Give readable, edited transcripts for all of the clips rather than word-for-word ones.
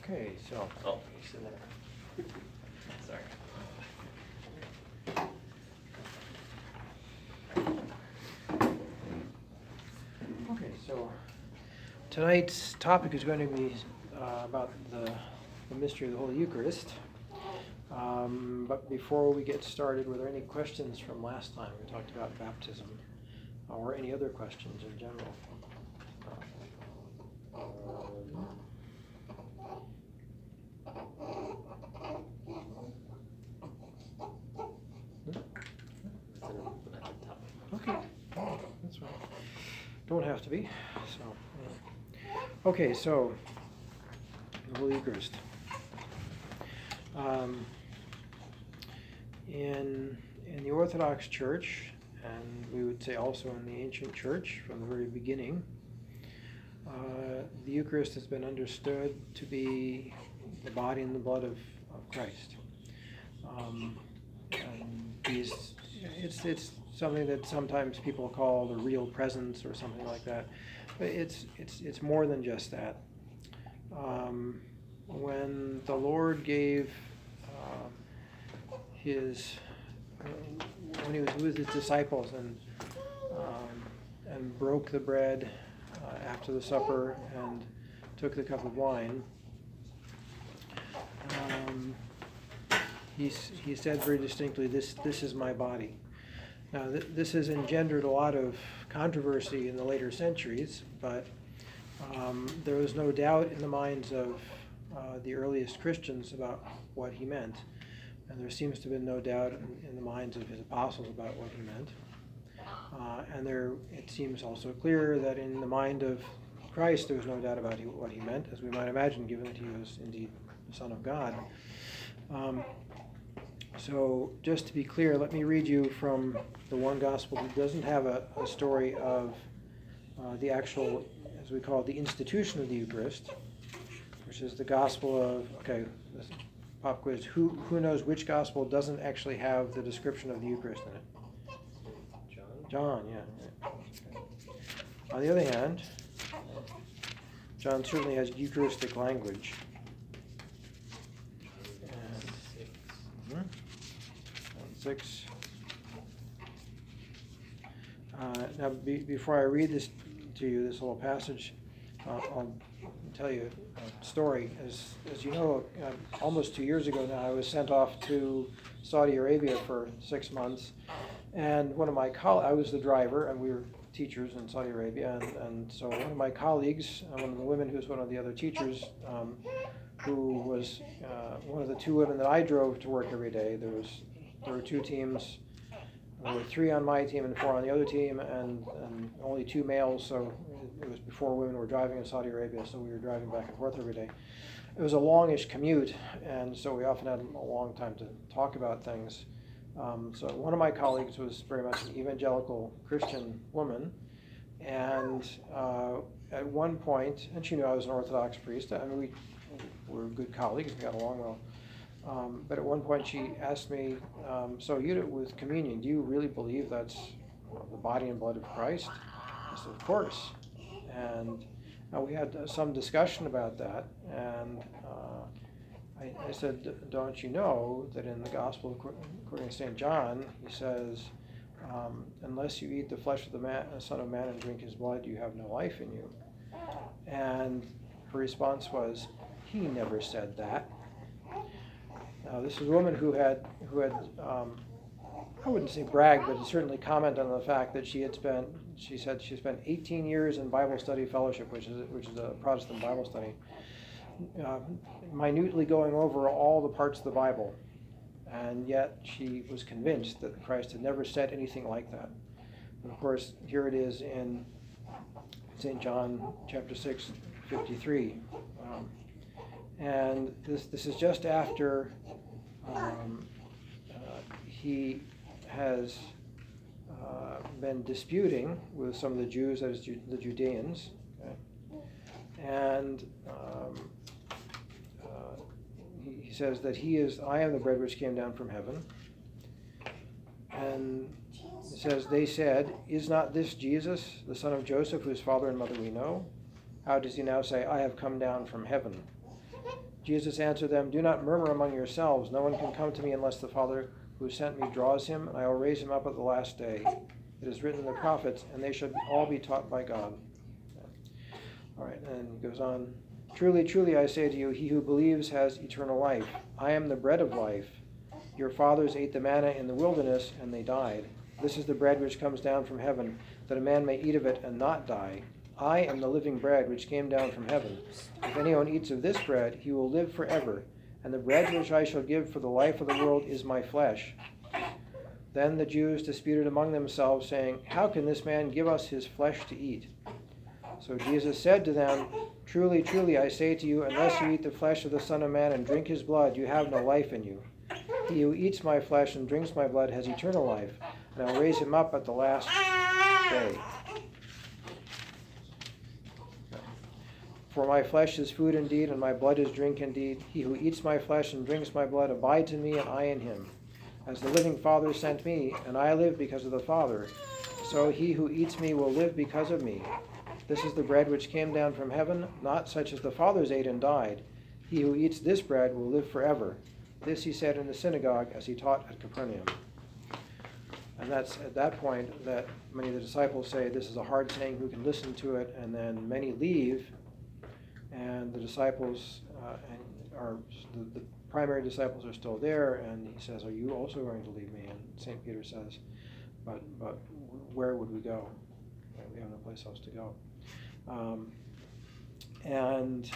Okay, so. Oh, you're sitting there. Sorry. Okay, so tonight's topic is going to be about the mystery of the Holy Eucharist. But before we get started, were there any questions from last time? We talked about baptism, or any other questions in general? Okay, that's fine. Don't have to be. So, okay, so the Holy Eucharist. In the Orthodox Church, and we would say also in the ancient Church from the very beginning, the Eucharist has been understood to be the body and the blood of Christ. And it's something that sometimes people call the real presence or something like that. But it's more than just that. When the Lord gave when he was with his disciples and broke the bread after the supper and took the cup of wine, he said very distinctly, "This is my body." Now, this has engendered a lot of controversy in the later centuries, but there was no doubt in the minds of the earliest Christians about what he meant. And there seems to have been no doubt in the minds of his apostles about what he meant. And it seems also clear that in the mind of Christ there was no doubt about what he meant, as we might imagine, given that he was indeed the Son of God. So just to be clear, let me read you from the one gospel that doesn't have a story of the actual, as we call it, the institution of the Eucharist, which is the gospel of, okay, this pop quiz, who knows which gospel doesn't actually have the description of the Eucharist in it? John, yeah. Okay. On the other hand, John certainly has Eucharistic language. And, 6. Now, before I read this to you, this little passage, I'll tell you a story. As you know, almost 2 years ago now, I was sent off to Saudi Arabia for 6 months, and one of my I was the driver, and we were teachers in Saudi Arabia, and so one of my colleagues, one of the women who was one of the other teachers, who was one of the 2 women that I drove to work every day. There were 2 teams. There were 3 on my team and 4 on the other team, and only 2 males, so it was before women were driving in Saudi Arabia, so we were driving back and forth every day. It was a longish commute, and so we often had a long time to talk about things. So one of my colleagues was very much an evangelical Christian woman, and at one point, and she knew I was an Orthodox priest, I mean, we were good colleagues, we got along well. But at one point she asked me, so with communion, do you really believe that's the body and blood of Christ? I said, of course. And we had some discussion about that, and I said, don't you know that in the Gospel according to St. John, he says, unless you eat the flesh of the Son of Man and drink his blood, you have no life in you. And her response was, he never said that. Now, this is a woman who had I wouldn't say brag, but certainly comment on the fact that she said she spent 18 years in Bible study fellowship, which is a Protestant Bible study, minutely going over all the parts of the Bible, and yet she was convinced that Christ had never said anything like that. And of course, here it is in St. John chapter 6, 53. And this is just after he has been disputing with some of the Jews, that is the Judeans, okay? And he says that I am the bread which came down from heaven. And it says, they said, is not this Jesus, the son of Joseph, whose father and mother we know? How does he now say, I have come down from heaven? Jesus answered them, "Do not murmur among yourselves. No one can come to me unless the Father who sent me draws him, and I will raise him up at the last day. It is written in the prophets, and they should all be taught by God." All right, and he goes on. "Truly, truly, I say to you, he who believes has eternal life. I am the bread of life. Your fathers ate the manna in the wilderness, and they died. This is the bread which comes down from heaven, that a man may eat of it and not die. I am the living bread which came down from heaven. If anyone eats of this bread, he will live forever. And the bread which I shall give for the life of the world is my flesh." Then the Jews disputed among themselves, saying, "How can this man give us his flesh to eat?" So Jesus said to them, "Truly, truly, I say to you, unless you eat the flesh of the Son of Man and drink his blood, you have no life in you. He who eats my flesh and drinks my blood has eternal life, and I will raise him up at the last day. For my flesh is food indeed, and my blood is drink indeed. He who eats my flesh and drinks my blood abides in me, and I in him. As the living Father sent me, and I live because of the Father, so he who eats me will live because of me. This is the bread which came down from heaven, not such as the fathers ate and died. He who eats this bread will live forever." This he said in the synagogue as he taught at Capernaum. And that's at that point that many of the disciples say, "This is a hard saying, who can listen to it?" And then many leave, and the disciples the primary disciples are still there, and he says, "Are you also going to leave me?" And St. Peter says, but where would we go? We have no place else to go. And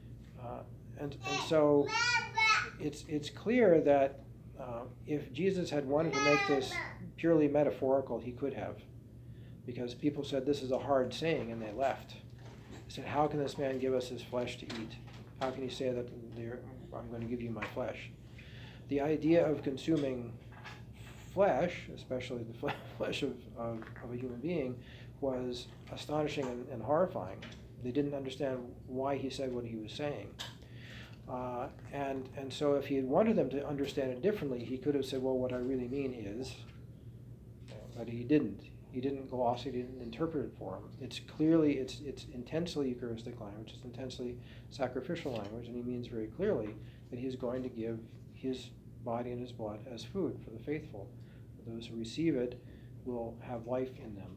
so it's clear that if Jesus had wanted to make this purely metaphorical, he could have, because people said this is a hard saying, and they left. They said, "How can this man give us his flesh to eat? How can he say that I'm going to give you my flesh?" The idea of consuming flesh, especially the flesh of a human being, was astonishing and horrifying. They didn't understand why he said what he was saying. And so if he had wanted them to understand it differently, he could have said, "Well, what I really mean is," but he didn't. He didn't gloss it, he didn't interpret it for him. It's intensely Eucharistic language, it's intensely sacrificial language, and he means very clearly that he's going to give his body and his blood as food for the faithful. Those who receive it will have life in them.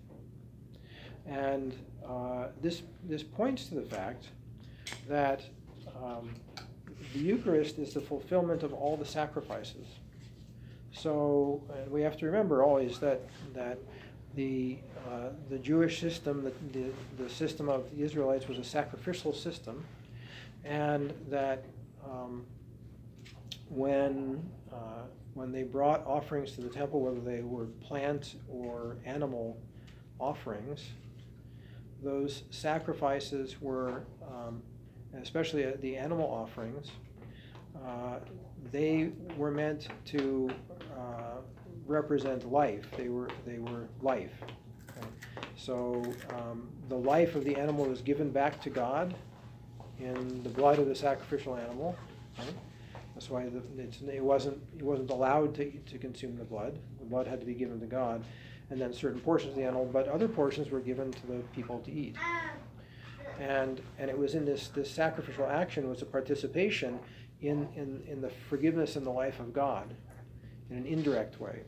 And this points to the fact that the Eucharist is the fulfillment of all the sacrifices. So we have to remember always that the Jewish system, the system of the Israelites, was a sacrificial system, and that when they brought offerings to the temple, whether they were plant or animal offerings, those sacrifices were, especially the animal offerings, they were meant to represent life. They were life. Okay? So the life of the animal was given back to God in the blood of the sacrificial animal. Right? That's why it wasn't allowed to consume the blood. The blood had to be given to God, and then certain portions of the animal, but other portions were given to the people to eat. And it was in this sacrificial action was a participation in the forgiveness and the life of God in an indirect way.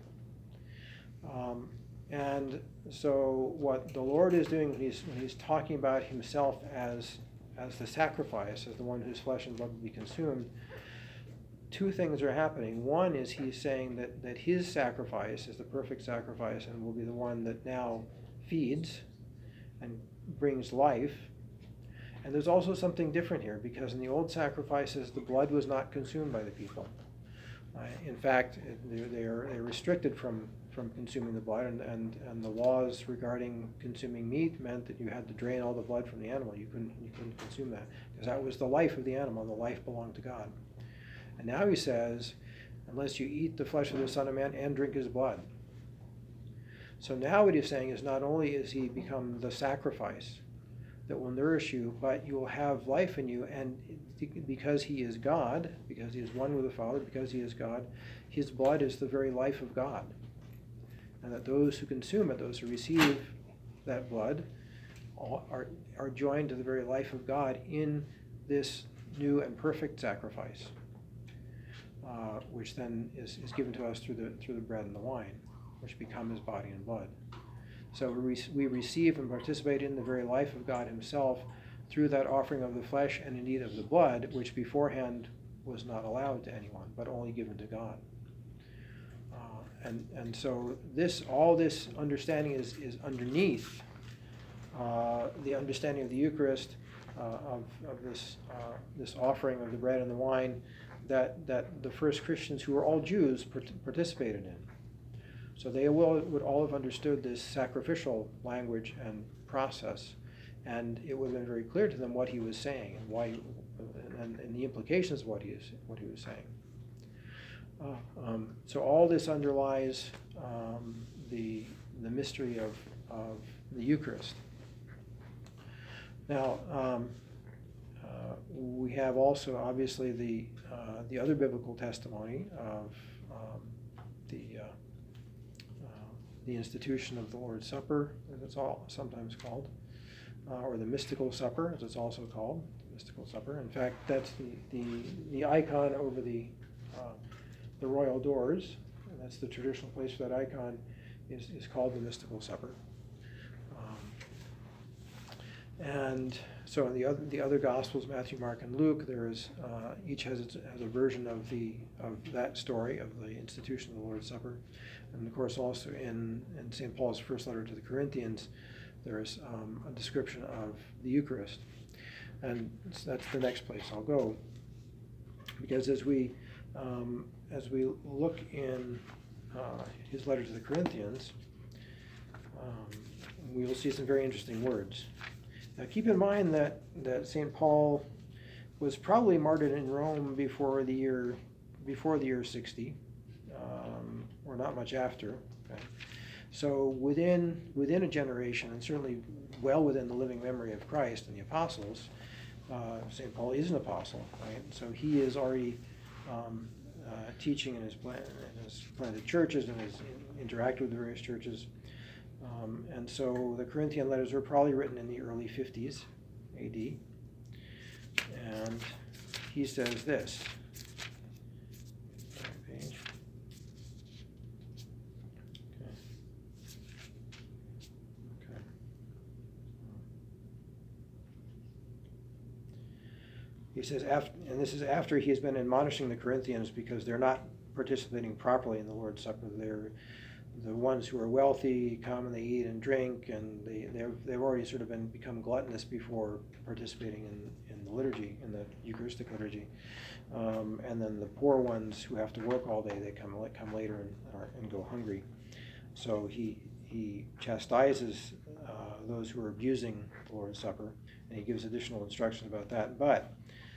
And so what the Lord is doing when he's talking about himself as the sacrifice, as the one whose flesh and blood will be consumed, two things are happening. One is he's saying that his sacrifice is the perfect sacrifice and will be the one that now feeds and brings life. And there's also something different here, because in the old sacrifices, the blood was not consumed by the people. In fact, they're restricted from consuming the blood, and the laws regarding consuming meat meant that you had to drain all the blood from the animal. You couldn't consume that, because that was the life of the animal, and the life belonged to God. And now he says, unless you eat the flesh of the Son of Man and drink his blood. So now what he's saying is, not only is he become the sacrifice that will nourish you, but you will have life in you, and because he is God, because he is one with the Father, because he is God, his blood is the very life of God. And that those who consume it, those who receive that blood, are joined to the very life of God in this new and perfect sacrifice, which then is given to us through the bread and the wine, which become his body and blood. So we receive and participate in the very life of God himself through that offering of the flesh and indeed of the blood, which beforehand was not allowed to anyone, but only given to God. And so all this understanding is underneath the understanding of the Eucharist, of this offering of the bread and the wine that the first Christians, who were all Jews, participated in. So they would all have understood this sacrificial language and process, and it would have been very clear to them what he was saying and why, and the implications of what he was saying. So all this underlies the mystery of the Eucharist. Now, we have also obviously the other biblical testimony of the institution of the Lord's Supper, as it's all sometimes called, or the mystical supper, as it's also called, the mystical supper. In fact, that's the icon over the royal doors, and that's the traditional place for that icon, is called the mystical supper. And so in the other Gospels, Matthew, Mark, and Luke, there is each has a version of that story of the institution of the Lord's Supper, and of course also in St. Paul's first letter to the Corinthians, there is a description of the Eucharist, and that's the next place I'll go, because as we look in his letter to the Corinthians, we will see some very interesting words. Now keep in mind that St. Paul was probably martyred in Rome before the year 60, or not much after. Okay? So within a generation, and certainly well within the living memory of Christ and the apostles, St. Paul is an apostle, right? So he is already teaching in his planted churches and has interacted with the various churches. And so the Corinthian letters were probably written in the early 50s AD. And he says this. Page. Okay. He says, and this is after he has been admonishing the Corinthians because they're not participating properly in the Lord's Supper. They're the ones who are wealthy come and they eat and drink, and they've already sort of become gluttonous before participating in the liturgy, in the Eucharistic liturgy. And then the poor ones who have to work all day, they come later and go hungry. So he chastises those who are abusing the Lord's Supper, and he gives additional instructions about that. But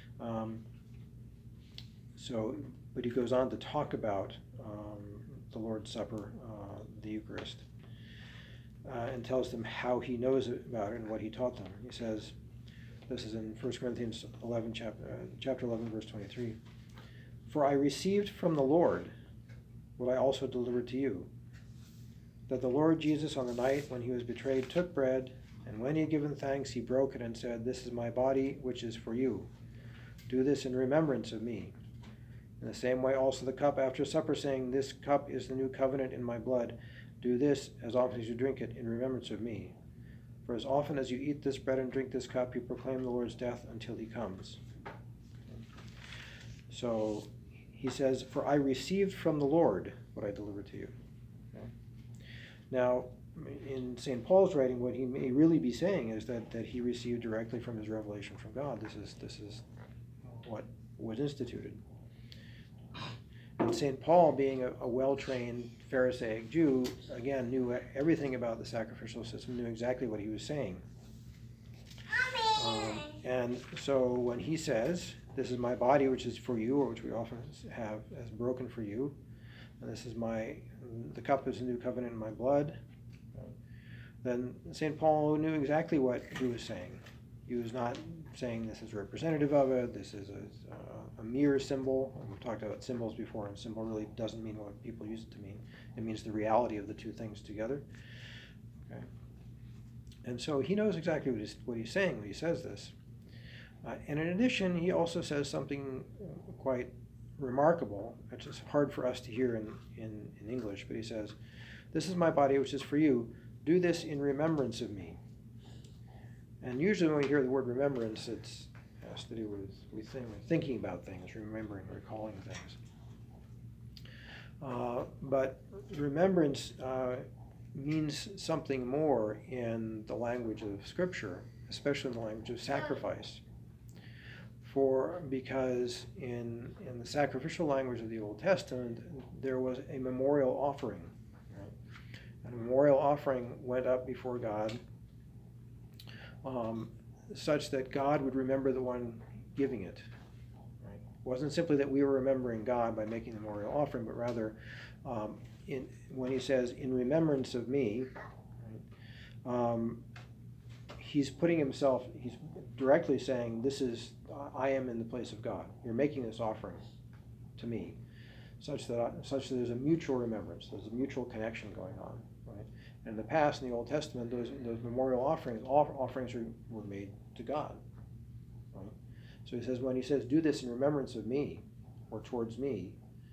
he goes on to talk about the Lord's Supper, the Eucharist, and tells them how he knows about it and what he taught them. He says, this is in 1 Corinthians 11, chapter 11, verse 23. For I received from the Lord what I also delivered to you, that the Lord Jesus on the night when he was betrayed took bread, and when he had given thanks, he broke it and said, This is my body, which is for you. Do this in remembrance of me. In the same way also the cup after supper, saying, This cup is the new covenant in my blood. Do this as often as you drink it in remembrance of me. For as often as you eat this bread and drink this cup, you proclaim the Lord's death until he comes. So he says, For I received from the Lord what I delivered to you. Okay? Now, in St. Paul's writing, what he may really be saying is that he received directly from his revelation from God. This is what was instituted. And St. Paul, being a well-trained Pharisaic Jew, again, knew everything about the sacrificial system, knew exactly what he was saying. And so when he says, This is my body, which is for you, or which we often have as broken for you, and this is the cup is a new covenant in my blood, then St. Paul knew exactly what he was saying. He was not saying this is representative of it, this is a mere symbol. And we've talked about symbols before, and symbol really doesn't mean what people use it to mean. It means the reality of the two things together. Okay. And so he knows exactly what he's saying when he says this. And in addition, he also says something quite remarkable, which is hard for us to hear in English, but he says, "This is my body which is for you. Do this in remembrance of me." And usually when we hear the word remembrance, it has to do with thinking about things, remembering, recalling things. But remembrance means something more in the language of Scripture, especially in the language of sacrifice. Because in the sacrificial language of the Old Testament, there was a memorial offering. Right? And a memorial offering went up before God, such that God would remember the one giving it. Right? It wasn't simply that we were remembering God by making the memorial offering, but rather, when he says, "in remembrance of me," right, he's putting himself, he's directly saying, "This is, I am in the place of God. You're making this offering to me," such that there's a mutual remembrance, there's a mutual connection going on. Right? And in the past, in the Old Testament, those memorial offerings were made to God. Right? So he says, when he says, "Do this in remembrance of me," or towards me,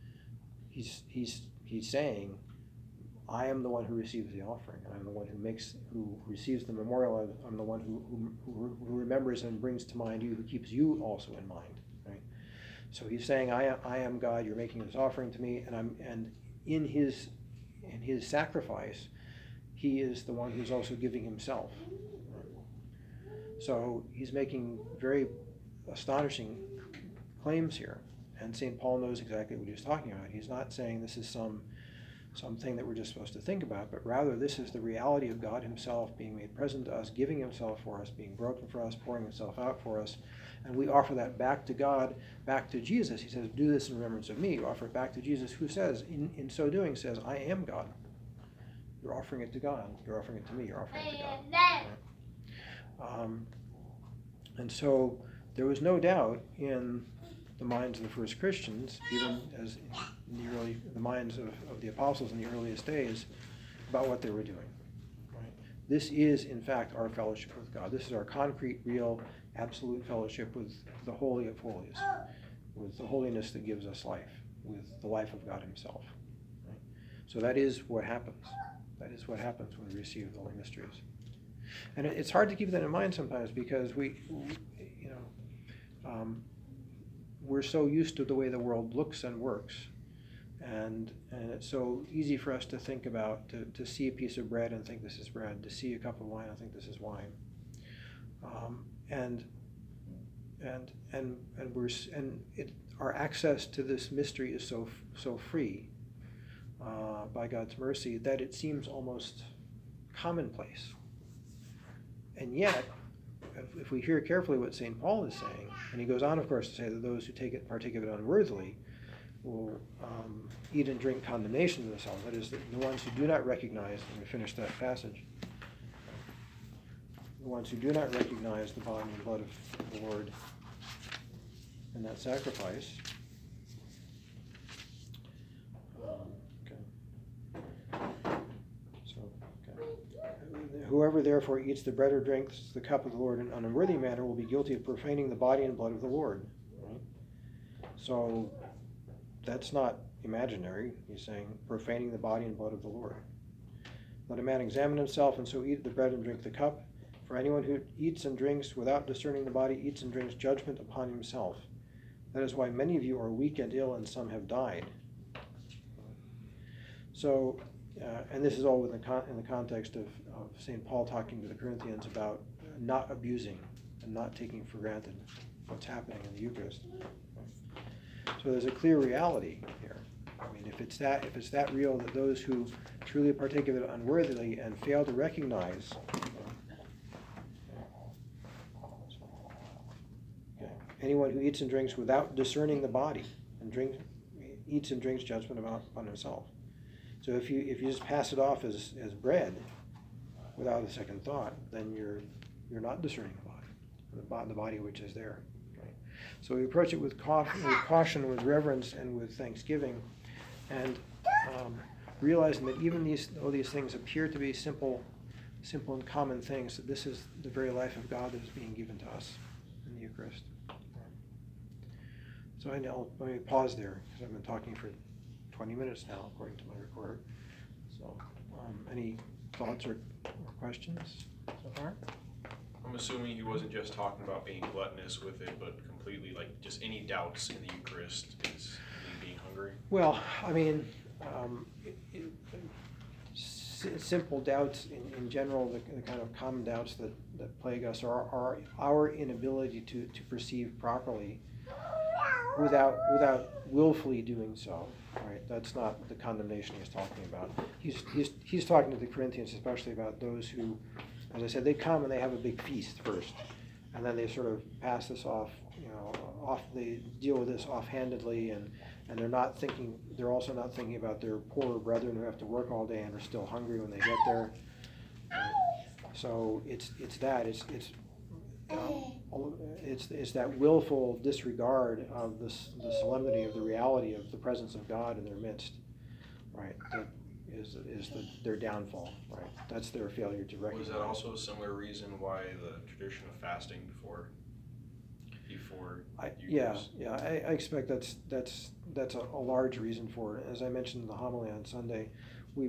he's saying, I am the one who receives the offering, and I'm the one who receives the memorial. I'm the one who remembers and brings to mind you, who keeps you also in mind. Right? So he's saying, I am God. You're making this offering to me, and in his sacrifice, he is the one who's also giving himself. Right? So he's making very astonishing claims here, and St. Paul knows exactly what he's talking about. He's not saying this is something that we're just supposed to think about, but rather this is the reality of God himself being made present to us, giving himself for us, being broken for us, pouring himself out for us, and we offer that back to God, back to Jesus. He says, "Do this in remembrance of me." You offer it back to Jesus, who says, in so doing, says, "I am God." You're offering it to God. You're offering it to me. You're offering it to God. Right? And so there was no doubt in the minds of the first Christians, even as in the minds of the apostles in the earliest days, about what they were doing. Right? This is, in fact, our fellowship with God. This is our concrete, real, absolute fellowship with the Holy of Holies, with the holiness that gives us life, with the life of God himself. Right? So that is what happens. That is what happens when we receive the Holy Mysteries. And it's hard to keep that in mind sometimes, because we're so used to the way the world looks and works, and it's so easy for us to think about, to see a piece of bread and think this is bread, to see a cup of wine and think this is wine, our access to this mystery is so free by God's mercy that it seems almost commonplace. And yet, if we hear carefully what St. Paul is saying, and he goes on, of course, to say that those who partake of it unworthily will eat and drink condemnation to themselves. That is, the ones who do not recognize, and we finish that passage, the ones who do not recognize the body and blood of the Lord in that sacrifice. Whoever therefore eats the bread or drinks the cup of the Lord in an unworthy manner will be guilty of profaning the body and blood of the Lord. Right? So that's not imaginary. He's saying profaning the body and blood of the Lord. Let a man examine himself, and so eat the bread and drink the cup. For anyone who eats and drinks without discerning the body eats and drinks judgment upon himself. That is why many of you are weak and ill, and some have died. So, and this is all in the context of St. Paul talking to the Corinthians about not abusing and not taking for granted what's happening in the Eucharist. So there's a clear reality here. I mean, if it's that real that those who truly partake of it unworthily and fail to recognize, anyone who eats and drinks without discerning the body and eats and drinks judgment upon himself. So if you just pass it off as bread without a second thought, then you're not discerning the body which is there. Right? So we approach it with caution, with reverence, and with thanksgiving, and realizing that even though these things appear to be simple and common things, that this is the very life of God that is being given to us in the Eucharist. So I know, let me pause there, because I've been talking for 20 minutes now, according to my recorder. So, any thoughts or questions so far? I'm assuming he wasn't just talking about being gluttonous with it, but completely like just any doubts in the Eucharist is me being hungry. Well, I mean, simple doubts in general, the kind of common doubts that plague us are our inability to perceive properly without willfully doing so, right? That's not the condemnation he's talking about. He's talking to the Corinthians especially about those who, as I said, they come and they have a big feast first, and then they sort of pass this off, they deal with this offhandedly, and they're not thinking, they're also not thinking about their poorer brethren who have to work all day and are still hungry when they get there. So it's that willful disregard of the solemnity of the reality of the presence of God in their midst, right? That is their downfall, right? That's their failure to recognize. Was that also a similar reason why the tradition of fasting before Eucharist? I expect that's a large reason for it. As I mentioned in the homily on Sunday, we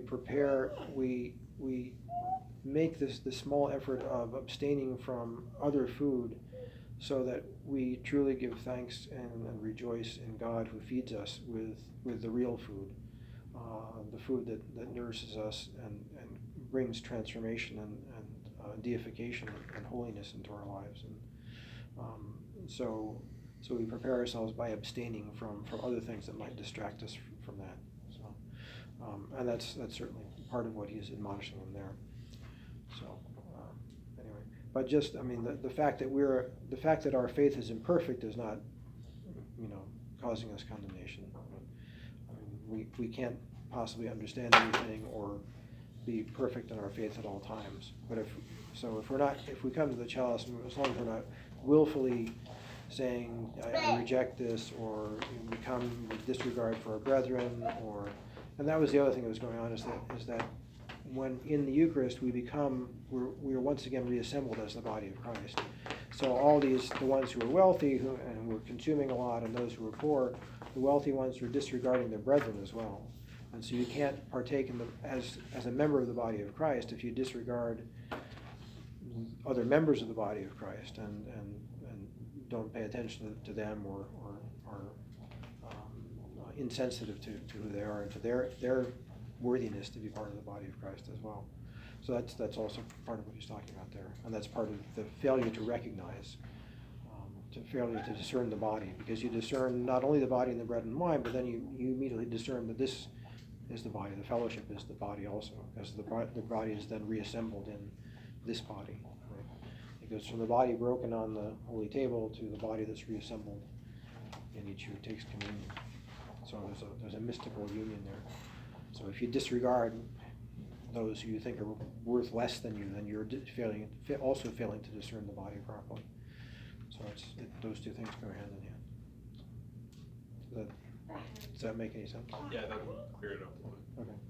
make this small effort of abstaining from other food so that we truly give thanks and rejoice in God who feeds us with the real food, the food that nourishes us and brings transformation and deification and holiness into our lives. And so we prepare ourselves by abstaining from other things that might distract us from that. So, and that's certainly part of what he's admonishing them there. So anyway, but just, I mean, the fact that our faith is imperfect is not, causing us condemnation. I mean, we can't possibly understand everything or be perfect in our faith at all times. But if we come to the chalice, as long as we're not willfully saying, I reject this, or we come with disregard for our brethren, and that was the other thing that was going on, is that when in the Eucharist we're once again reassembled as the body of Christ. So all the ones who are wealthy and were consuming a lot, and those who were poor, the wealthy ones were disregarding their brethren as well. And so you can't partake in as a member of the body of Christ if you disregard other members of the body of Christ and don't pay attention to them or are insensitive to who they are and to their worthiness to be part of the body of Christ as well. So that's also part of what he's talking about there, and that's part of the failure to recognize, failure to discern the body, because you discern not only the body and the bread and wine, but then you immediately discern that this is the body, the fellowship is the body also, because the body is then reassembled in this body. Right? It goes from the body broken on the holy table to the body that's reassembled in each who takes communion. So there's a mystical union there. So if you disregard those who you think are worth less than you, then you're also failing to discern the body properly. So those two things go hand in hand. Does that make any sense? Yeah, that would clear it up a little bit. Okay.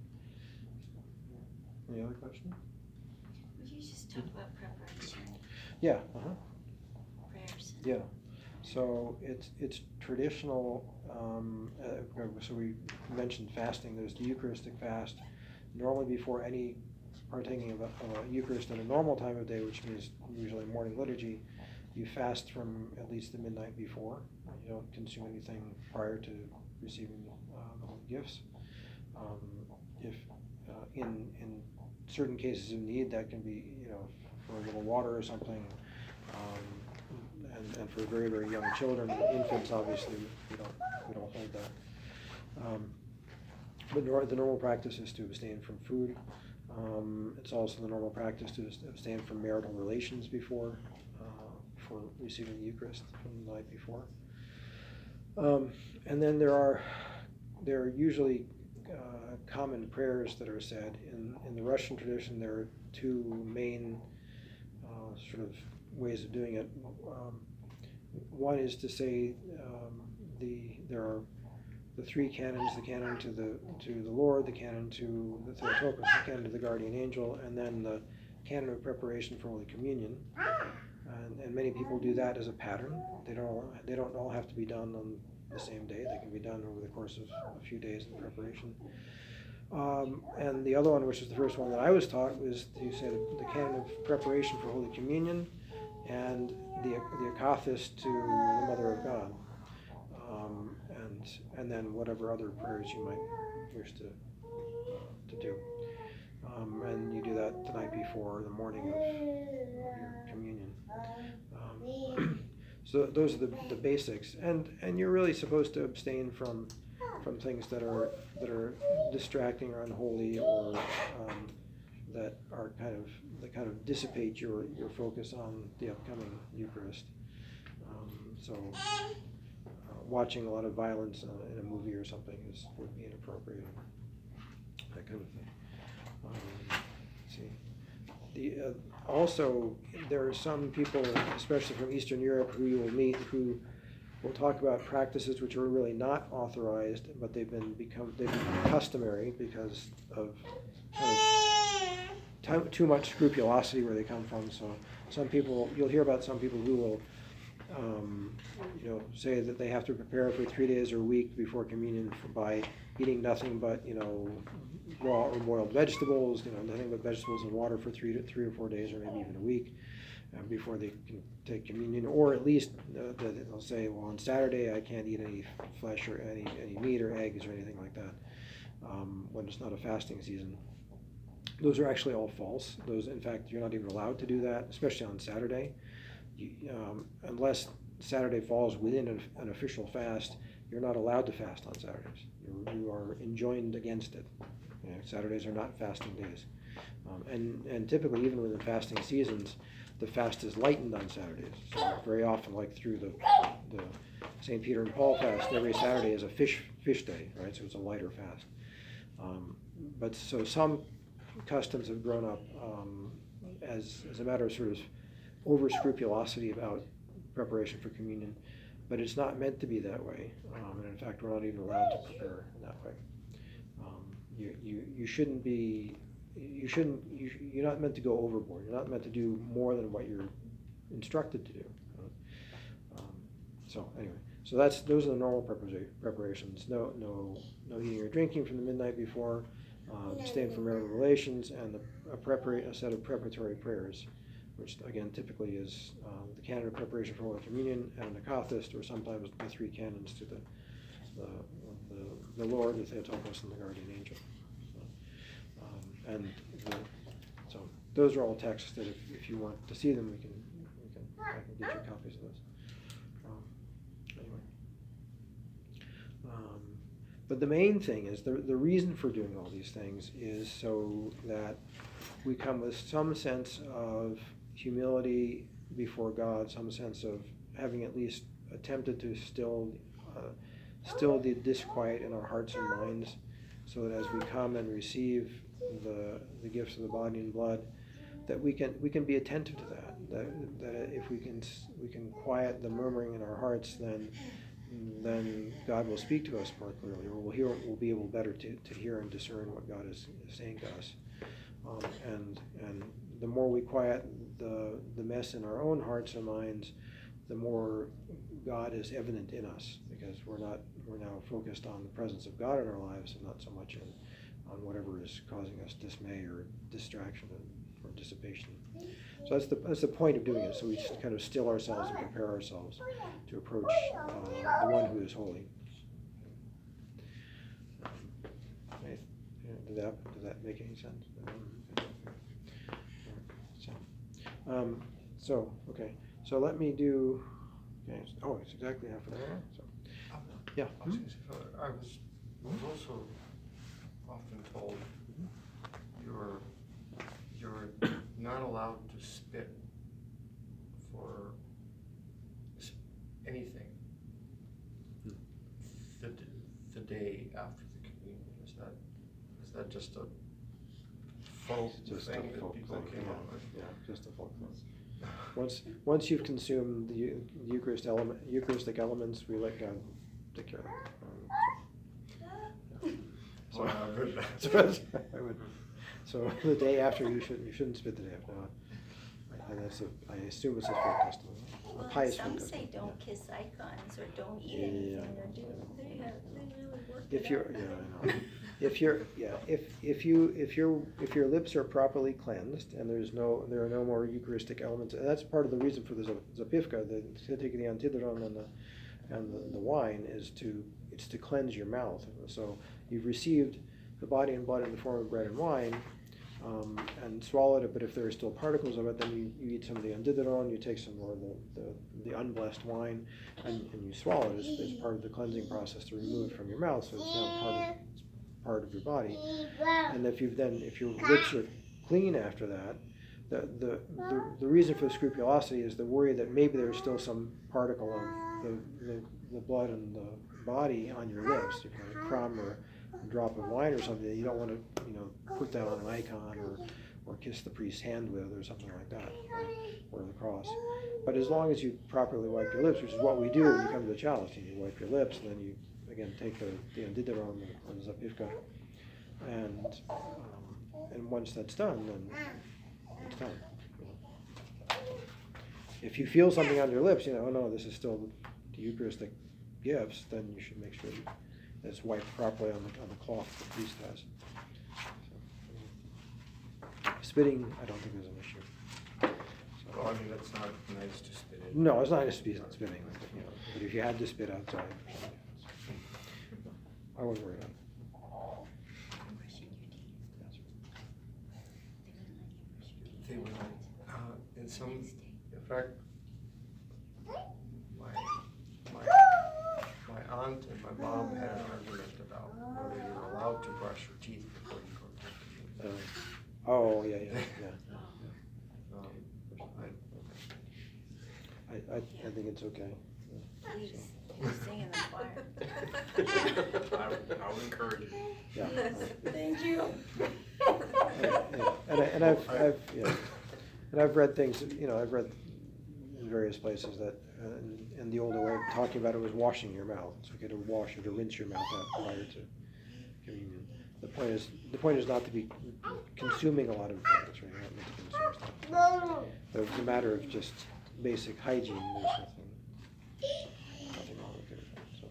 Any other question? Would you just talk about preparation? Yeah. Prayers. Yeah. So it's traditional. So we mentioned fasting. There's the Eucharistic fast. Normally, before any partaking of a Eucharist at a normal time of day, which means usually morning liturgy, you fast from at least the midnight before. You don't consume anything prior to receiving the holy gifts. If in certain cases of need, that can be for a little water or something. And for very, very young children, infants, obviously, we don't hold that. But the normal practice is to abstain from food. It's also the normal practice to abstain from marital relations before receiving the Eucharist from the night before. And then there are usually common prayers that are said. In the Russian tradition, there are two main sort of ways of doing it. One is to say there are the three canons: the canon to the Lord, the canon to the Theotokos, the canon to the guardian angel, and then the canon of preparation for Holy Communion. And many people do that as a pattern. They don't all have to be done on the same day. They can be done over the course of a few days in preparation. And the other one, which is the first one that I was taught, was to say the canon of preparation for Holy Communion and the akathist to the Mother of God, and then whatever other prayers you might wish to do. And you do that the night before the morning of your communion. So those are the basics, and you're really supposed to abstain from things that are distracting or unholy, or that kind of dissipate your focus on the upcoming Eucharist. So watching a lot of violence in a movie or something would be inappropriate. That kind of thing. Also, there are some people, especially from Eastern Europe, who you will meet who will talk about practices which are really not authorized, but they've become customary because of too much scrupulosity where they come from. So some people, you'll hear about some people who will say that they have to prepare for 3 days or a week before communion by eating nothing but raw or boiled vegetables, nothing but vegetables and water for 3 or 4 days, or maybe even a week before they can take communion. Or at least they'll say, well, on Saturday I can't eat any flesh or any meat or eggs or anything like that when it's not a fasting season. Those are actually all false. In fact, you're not even allowed to do that, especially on Saturday. Unless Saturday falls within an official fast, you're not allowed to fast on Saturdays. You are enjoined against it. Saturdays are not fasting days. And typically, even within fasting seasons, the fast is lightened on Saturdays. So very often, like through the St. Peter and Paul fast, every Saturday is a fish day, right? So it's a lighter fast. But so some customs have grown up as a matter of sort of over scrupulosity about preparation for communion, but it's not meant to be that way. And in fact, we're not even allowed to prepare in that way. You're not meant to go overboard. You're not meant to do more than what you're instructed to do. So anyway, those are the normal preparations. No eating or drinking from the midnight before. Abstain from marital relations, and a set of preparatory prayers, which again typically is the canon of preparation for Holy Communion and an akathist, or sometimes the 3 canons to the Lord, the Theotokos, and the guardian angel. So those are all texts that if you want to see them, I can get you copies of those. Anyway. But the main thing is, the reason for doing all these things is so that we come with some sense of humility before God, some sense of having at least attempted to still the disquiet in our hearts and minds, so that as we come and receive the gifts of the body and blood, that we can be attentive to that if we can quiet the murmuring in our hearts, then God will speak to us more clearly, or we'll be able better to hear and discern what God is saying to us. And the more we quiet the mess in our own hearts and minds, the more God is evident in us, because we're now focused on the presence of God in our lives, and not so much on whatever is causing us dismay or distraction or dissipation. So that's the point of doing it. So we just kind of still ourselves and prepare ourselves to approach the one who is holy. Did that make any sense? Okay. So let me do. Okay. Oh, it's exactly half an hour. So yeah. I was also often told you're not allowed to spit for anything the day after the communion. Is that just a folk thing that people came up with? Yeah, just a folk thing. Once you've consumed the Eucharistic elements, we let God take care of it. Well, I would. So the day after, you shouldn't spit the day after. and I assume it's a faith testimony, a Well, pious some faith say testimony. don't kiss icons or don't eat Yeah. anything or do, they really work it If you're, out. yeah, I know. If you're, yeah, if your lips are properly cleansed and there are no more Eucharistic elements, and that's part of the reason for the Zapivka, the taking the Antidron and the wine is it's to cleanse your mouth. So you've received the body and blood in the form of bread and wine, and swallowed it, but if there are still particles of it, then you eat some of the Antidron, you take some more of the unblessed wine, and you swallow it as part of the cleansing process to remove it from your mouth, so it's now part of your body. And if your lips are clean after that, the reason for the scrupulosity is the worry that maybe there's still some particle of the blood and the body on your lips, you know, a crumb or a drop of wine or something. You don't want to, put that on an icon or kiss the priest's hand with or something like that, or the cross. But as long as you properly wipe your lips, which is what we do when you come to the chalice, you wipe your lips, and then you again take the Antidron or the Zapivka, and once that's done, then it's done. If you feel something on your lips, oh no, this is still the Eucharistic gifts, then you should make sure that it's wiped properly on the cloth the priest has. Spitting, I don't think there's an issue. Well, I mean, it's not nice to spit in. No, it's not just spitting, but if you had to spit outside, I wouldn't worry about it. Brushing your teeth. That's right. They wouldn't let you brush your teeth. They would, in some, in fact, my aunt and my mom had an argument about whether you're allowed to brush your teeth before you go to communion. Oh, yeah. I think it's okay. Please, sing in the choir. I would encourage it. Yeah. Thank you. And I've read things, I've read in various places that, and the older way of talking about it was washing your mouth. So you get to wash or to rinse your mouth out prior to communion. The point is not to be consuming a lot of things, right? You're not meant to consume stuff. But it's a matter of just basic hygiene. There's nothing wrong with it. So,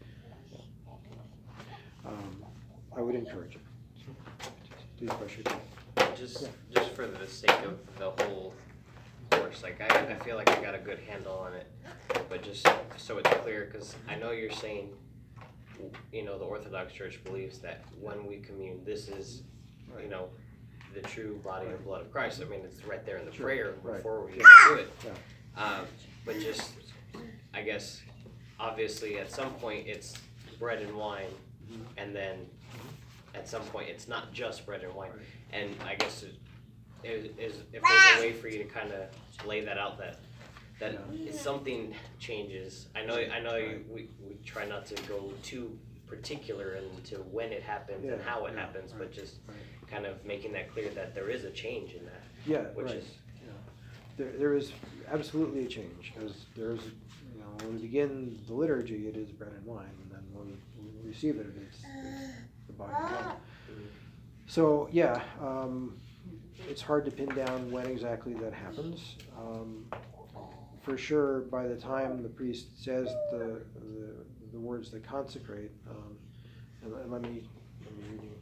yeah. I would encourage it. Please brush your teeth. Just for the sake of the whole course, like I feel like I got a good handle on it, but just so it's clear, because I know you're saying, the Orthodox Church believes that when we commune, this is, Right. the true body and blood of Christ. I mean, it's right there in the Sure. prayer Right. before we even do it. Yeah. But just, I guess, obviously at some point it's bread and wine, and then at some point it's not just bread and wine. Right. And I guess if there's a way for you to kind of lay that out, that if something changes, I know we try not to go too particular into when it happens and how it happens, but just kind of making that clear that there is a change in that. Yeah, Which right. is- There is absolutely a change, because there's, when we begin the liturgy, it is bread and wine, and then when we receive it, it's the body and blood. So, yeah, it's hard to pin down when exactly that happens. For sure, by the time the priest says the words that consecrate, and let me read you.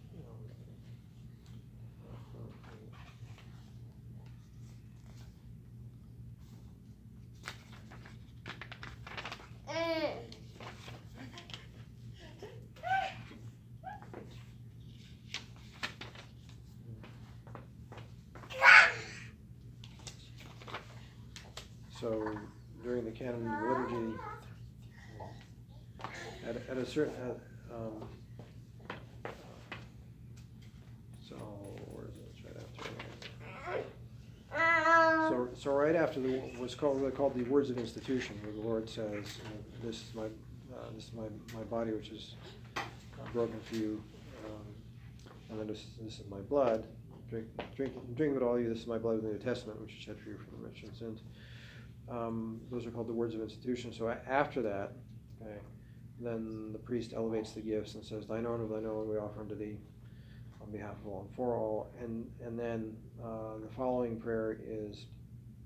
So during the canon of the liturgy, at a certain, so where is it? It's right after. So right after what's called the words of institution, where the Lord says, "This is my body, which is broken for you, and then this is my blood. Drink of it, all you. This is my blood of the New Testament, which is shed for you for the remission of sins." Those are called the words of institution. So after that, okay, then the priest elevates the gifts and says, "Thine own of thine own we offer unto thee, on behalf of all and for all." And then the following prayer is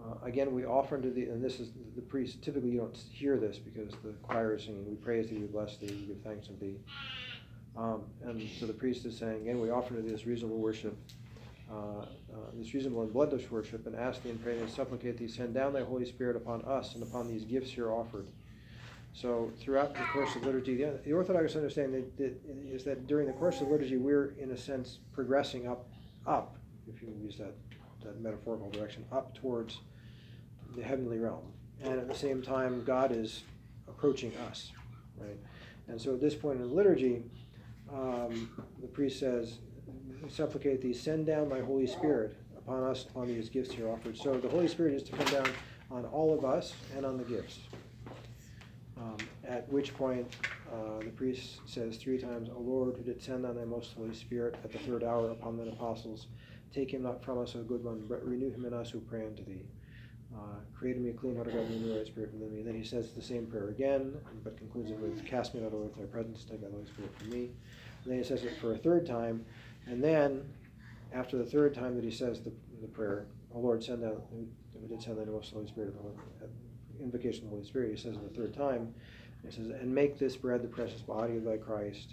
Again, we offer unto thee, and this is the priest, typically you don't hear this because the choir is singing, we praise thee, we bless thee, we give thanks unto thee. And so the priest is saying, again, we offer to thee this reasonable worship, this reasonable and bloodless worship, and ask thee and pray and supplicate thee, send down thy Holy Spirit upon us and upon these gifts here offered. So throughout the course of liturgy, the Orthodox understanding is that during the course of liturgy, we're in a sense progressing up, if you use that metaphorical direction, up towards the heavenly realm. And at the same time, God is approaching us, right? And so at this point in the liturgy, the priest says, supplicate thee, send down thy Holy Spirit upon us, upon these gifts here offered. So the Holy Spirit is to come down on all of us and on the gifts. At which point, the priest says 3 times, O Lord, who did send down thy most Holy Spirit at the 3rd hour upon thine apostles, take him not from us, O good one, but renew him in us who pray unto thee. Create in me a clean heart, O God, and renew a right spirit within me. And then he says the same prayer again, but concludes it with, cast me not away from thy presence, take thy Holy Spirit from me. And then he says it for a 3rd time, and then, after the 3rd time that he says the prayer, O Lord, send down, who did send thy most Holy Spirit, invocation of the Holy Spirit, he says it the 3rd time, he says, and make this bread the precious body of thy Christ.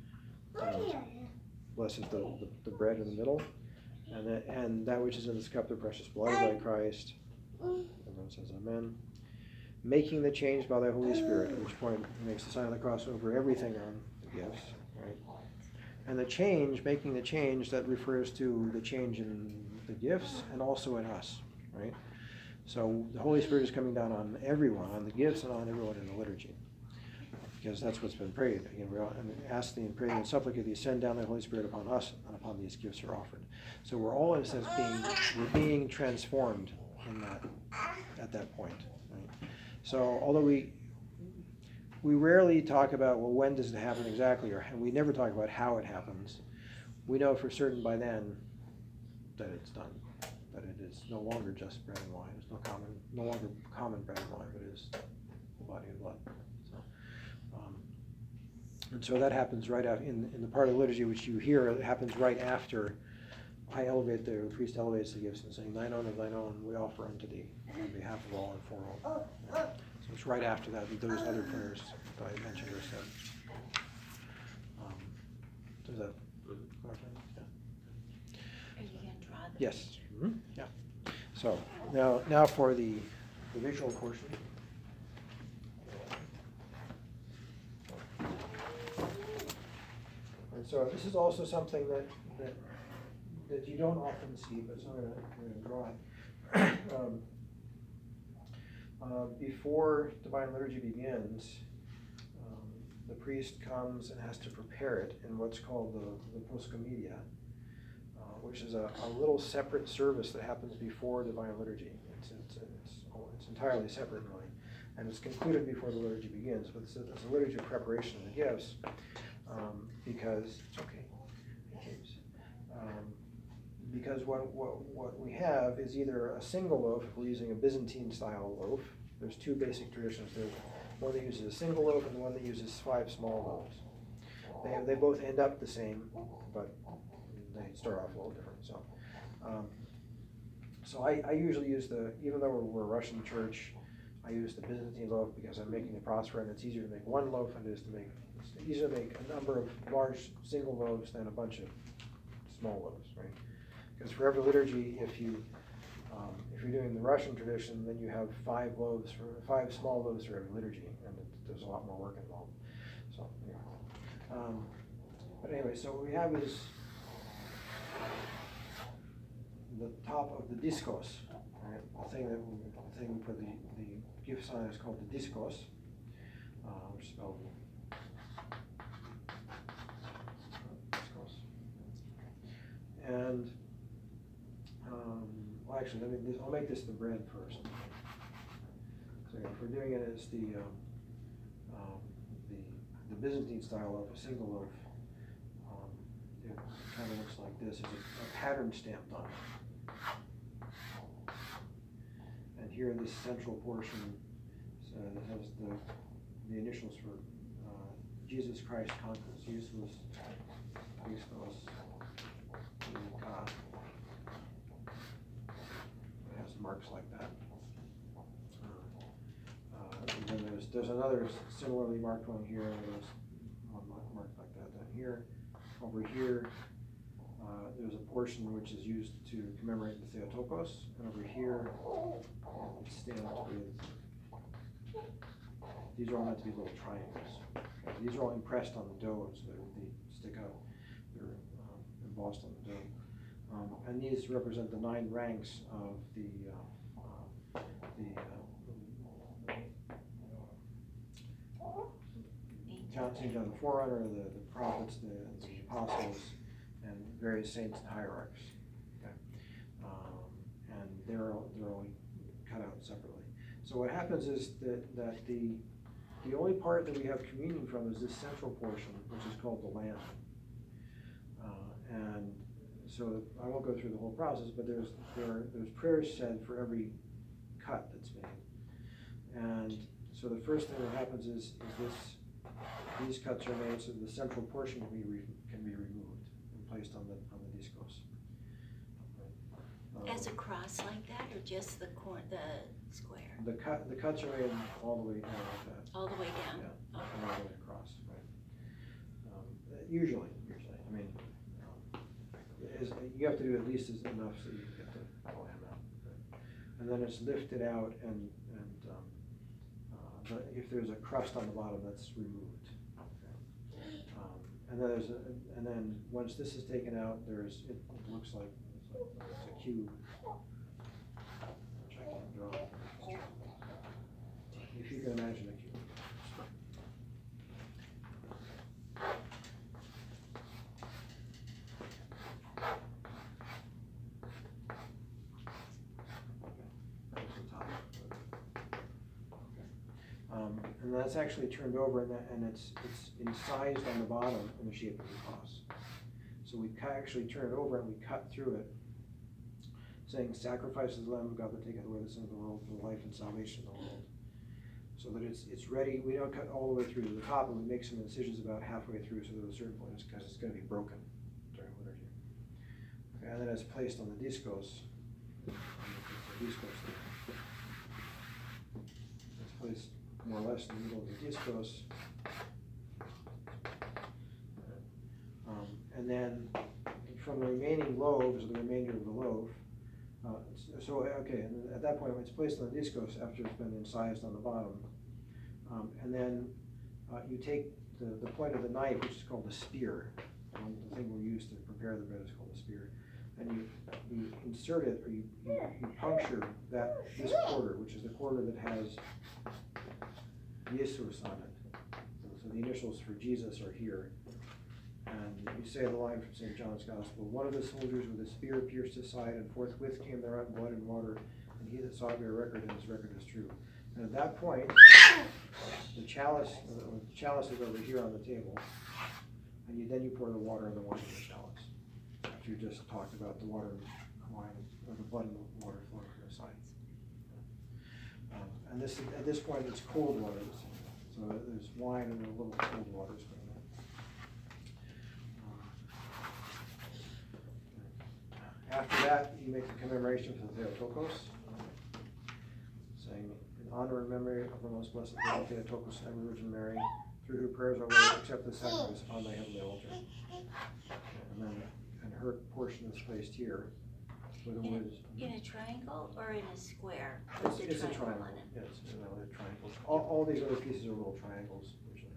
Blesses the bread in the middle, and that which is in this cup, the precious blood of thy Christ. Everyone says amen. Making the change by thy Holy Spirit, at which point he makes the sign of the cross over everything on the gifts, right? And the change, making the change, that refers to the change in the gifts and also in us, right? So the Holy Spirit is coming down on everyone, on the gifts and on everyone in the liturgy, because that's what's been prayed. Again, we ask thee and pray and supplicate thee, send down thy Holy Spirit upon us and upon these gifts are offered. So we're all, in a sense, being transformed in that, at that point, right? So although we rarely talk about, well, when does it happen exactly, and we never talk about how it happens, we know for certain by then that it's done, that it is no longer just bread and wine. It's no longer common bread and wine, but it is the body and blood. So, and so that happens right out in the part of the liturgy which you hear. It happens right after I elevate the priest elevates the gifts and saying, thine own of thine own we offer unto thee on behalf of all and for all. So it's right after that those other prayers that I mentioned are said. Does that clarify? Yeah. Are you gonna draw the Yes. picture? Mhm. Yeah. So now for the visual portion. And so this is also something that you don't often see, but so I'm going to draw it. Before Divine Liturgy begins, the priest comes and has to prepare it in what's called the Proscomedia, which is a little separate service that happens before Divine Liturgy. It's entirely separate, really, and it's concluded before the liturgy begins. But it's a liturgy of preparation of the gifts, because it's okay. Because what we have is either a single loaf, if we're using a Byzantine style loaf. There's 2 basic traditions. There's one that uses a single loaf and the one that uses 5 small loaves. They both end up the same, but they start off a little different. So I usually use even though we're a Russian church, I use the Byzantine loaf because I'm making the prosper, and it's easier to make one loaf than it is to make. It's easier to make a number of large single loaves than a bunch of small loaves, right? Because for every liturgy, if you're doing the Russian tradition, then you have 5 small loaves for every liturgy, and there's a lot more work involved. So, yeah. But anyway, so what we have is the top of the discos, right? The thing we put the gifts on is called the discos, which is spelled discos. And well, actually, I'll make this the bread first. So if we're doing it as the Byzantine style loaf, a single loaf, it kind of looks like this. There's a pattern stamped on it. And here, this central portion has the initials for Jesus Christ conquers. Jesus Christos. It has marks like that. there's another similarly marked one here, and there's one marked like that down here. Over here, there's a portion which is used to commemorate the Theotokos, and over here, it's stamped with, these are all meant to be little triangles. These are all impressed on the dough so that they stick out. They're embossed on the dough. And these represent the 9 ranks of the St. John the Forerunner, the prophets, the apostles, and various saints and hierarchs. Okay? And they're all cut out separately. So what happens is that the only part that we have communion from is this central portion, which is called the lamb. And so I won't go through the whole process, but there's prayers said for every cut that's made. And so the first thing that happens is these cuts are made so the central portion can be removed and placed on the discos. As a cross like that, or just the square? The cuts are made all the way down like that. All the way down? Yeah, Okay. and all the way across, right. Usually, I mean, you have to do at least enough so you can get the lamb out. Right? And then it's lifted out, and if there's a crust on the bottom, that's removed. Okay. And then once this is taken out, it looks like it's a cube, which I can't draw. If you can imagine a cube. And that's actually turned over, and it's incised on the bottom in the shape of the cross. So we actually turn it over and we cut through it, saying, "Sacrifice is the Lamb of God that taketh away the sin of the world, for the life and salvation of the world." So that it's ready. We don't cut all the way through to the top, and we make some incisions about halfway through, so that at a certain point because it's going to be broken during liturgy. Okay, and then it's placed on the discos. It's placed more or less in the middle of the discos. And then from the remaining loaves, or the remainder of the loaf, and at that point it's placed on the discos after it's been incised on the bottom. And then you take the point of the knife, which is called the spear. The thing we use to prepare the bread is called the spear. And you insert it, or you puncture this quarter, which is the quarter that has Jesus on it. So the initials for Jesus are here. And you say the line from St. John's Gospel, "One of the soldiers with a spear pierced his side, and forthwith came there out blood and water, and he that saw it bear record, and his record is true." And at that point, the chalice is over here on the table, and then you pour the water and the wine in the chalice. After you just talked about the water and wine, or the blood and the water flowing from the side. And at this point, it's cold water. So there's wine and a little cold water is going on. After that, you make a commemoration for the Theotokos, saying, "In honor and memory of the most blessed Lady Theotokos, ever Virgin Mary, through whose prayers I will accept the sacrifice on thy heavenly altar." And her portion is placed here with the words. In a triangle or in a square? It's a triangle. Yes, they're triangles. All these other pieces are little triangles usually.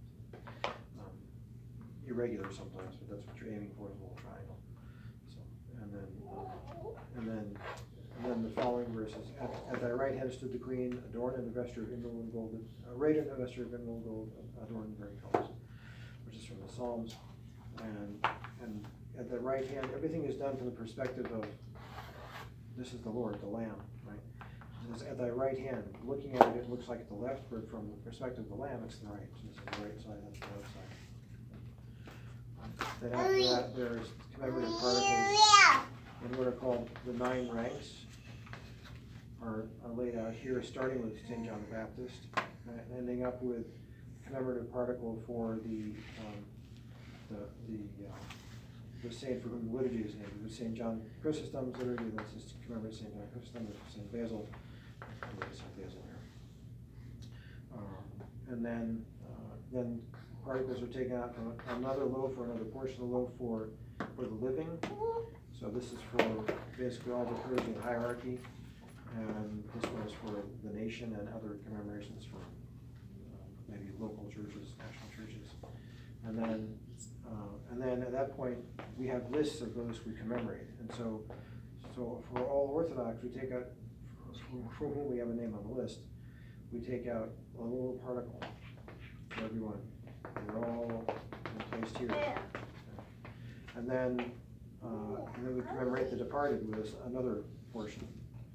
Irregular sometimes, but that's what you're aiming for, is a little triangle. So, and then the following verses: "At thy right hand stood the Queen, adorned in the vesture of emerald and gold, arrayed in the vesture of emerald and gold, adorned in very colors," which is from the Psalms. And at the right hand, everything is done from the perspective of, this is the Lord, the Lamb, right? It says, "At thy right hand." Looking at it, it looks like it's the left, but from the perspective of the Lamb, it's the right. So this is the right side, that's the left side. Then after that, there's commemorative particles in what are called the 9 ranks, are laid out here, starting with St. John the Baptist, and ending up with commemorative particle for the saint for whom the liturgy is named. There's St. John Chrysostom's liturgy, that's just commemorates St. John Chrysostom, St. Basil, and St. Basil here. and then particles are taken out from another loaf or another portion of the loaf for the living. So this is for basically all the clergy and hierarchy, and this one is for the nation and other commemorations for maybe local churches, national churches. And then at that point, we have lists of those we commemorate. And so for all Orthodox, we take out, for whom we have a name on the list, we take out a little particle for everyone. They're all placed here. And then we commemorate the departed with another portion.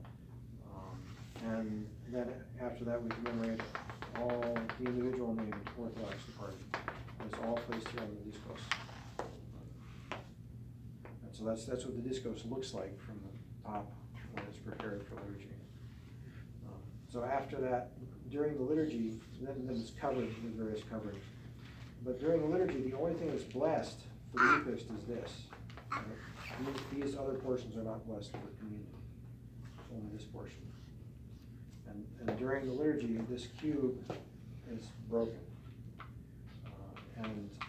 And then after that, we commemorate all the individual named Orthodox departed. It's all placed here on the discos. And so that's what the discos looks like from the top when it's prepared for liturgy. So after that, during the liturgy, then it's covered with various coverings. But during the liturgy, the only thing that's blessed for the Eucharist is this. Right? These other portions are not blessed for communion, only this portion. And during the liturgy, this cube is broken. And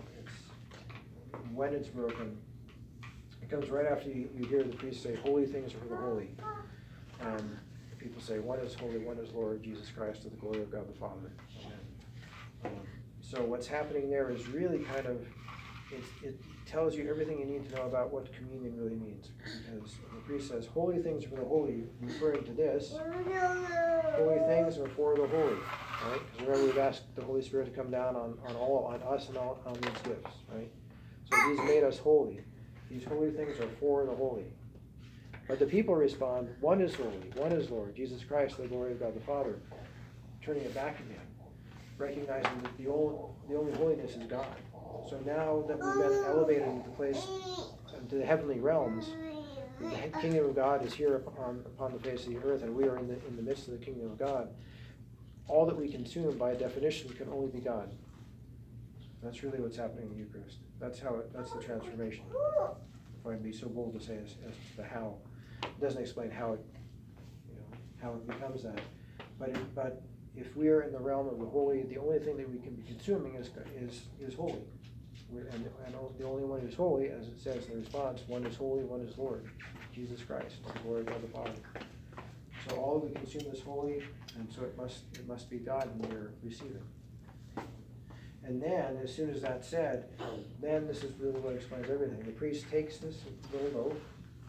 when it's broken, it comes right after you hear the priest say, "Holy things are for the holy." And people say, "One is holy, one is Lord, Jesus Christ, to the glory of God the Father." Amen. So what's happening there is really kind of, it tells you everything you need to know about what communion really means. Because the priest says, "Holy things are for the holy," referring to this. Holy things are for the holy, right? Because remember, we've asked the Holy Spirit to come down on us and on these gifts, right? So He's made us holy. These holy things are for the holy. But the people respond, "One is holy, one is Lord, Jesus Christ, the glory of God the Father," turning it back again, recognizing that the only holiness is God. So now that we've been elevated into the place, into the heavenly realms, the kingdom of God is here upon the face of the earth, and we are in the midst of the kingdom of God. All that we consume, by definition, can only be God. That's really what's happening in the Eucharist. That's the transformation. If I'd be so bold to say as to how, it doesn't explain how it becomes that. But if we are in the realm of the holy, the only thing that we can be consuming is holy. And the only one who's holy, as it says in the response, "One is holy, one is Lord, Jesus Christ, the glory of God the Father." So all that we consume is holy, and so it must be God when we're receiving. And then, as soon as that's said, then this is really what explains everything. The priest takes this little loaf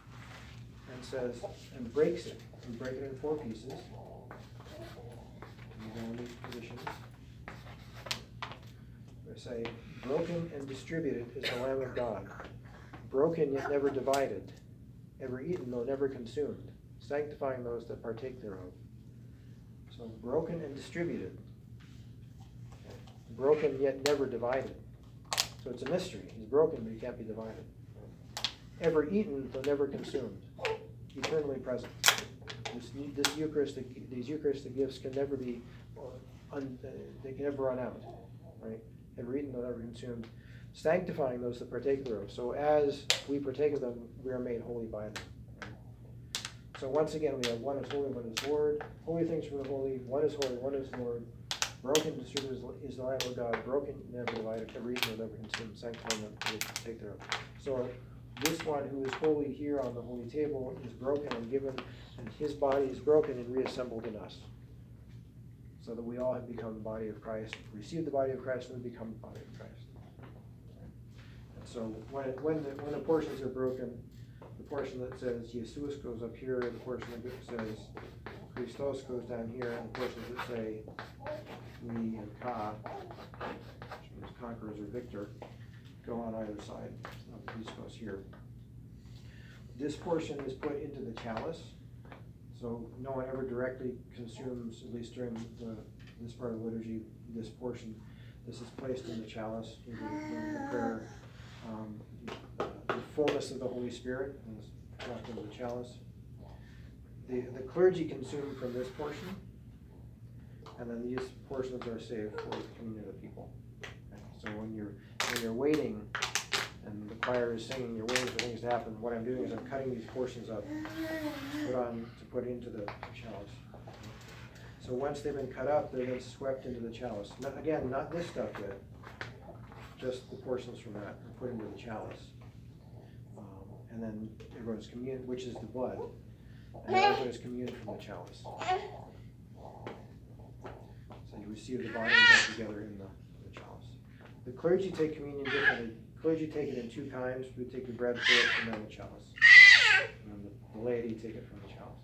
and breaks it. We break it in 4 pieces. We go in these positions. We say, "Broken and distributed is the Lamb of God, broken yet never divided, ever eaten though never consumed, sanctifying those that partake thereof." So broken and distributed, broken yet never divided. So it's a mystery. He's broken, but he can't be divided. Ever eaten though never consumed, eternally present. This Eucharistic, these Eucharistic gifts can never be, they can never run out, right? Ever eaten though never consumed, sanctifying those that partake thereof. So as we partake of them, we are made holy by them. So once again, we have one is holy, one is Lord. Holy things for the holy. One is holy, one is Lord. Broken distributed is the Lamb of God. Broken, never divided. Ever eaten though never consumed, sanctifying them that partake thereof. So this one who is holy here on the holy table is broken and given, and his body is broken and reassembled in us. So that we all have become the body of Christ, receive the body of Christ, and become the body of Christ. And so when the portions are broken, the portion that says Jesus goes up here, the portion that says Christos goes down here, and the portions that say we and Ka, which means conquerors or victor, go on either side of the Christos here. This portion is put into the chalice. So no one ever directly consumes, at least during this part of the liturgy, this portion. This is placed in the chalice in the prayer. The fullness of the Holy Spirit is left into the chalice. The clergy consume from this portion, and then these portions are saved for the communion of the people. Okay? So when you're waiting, and the choir is singing, you're waiting for things to happen, what I'm doing is I'm cutting these portions up to put into the chalice. So once they've been cut up, they're then swept into the chalice. Again, not this stuff yet, just the portions from that are put into the chalice. And then everyone's communion, which is the blood, and then everyone's communion from the chalice. So you receive the body and blood together in the chalice. The clergy take communion differently. Clergy take it in 2 times. We take the bread first and then the chalice. And then the laity take it from the chalice.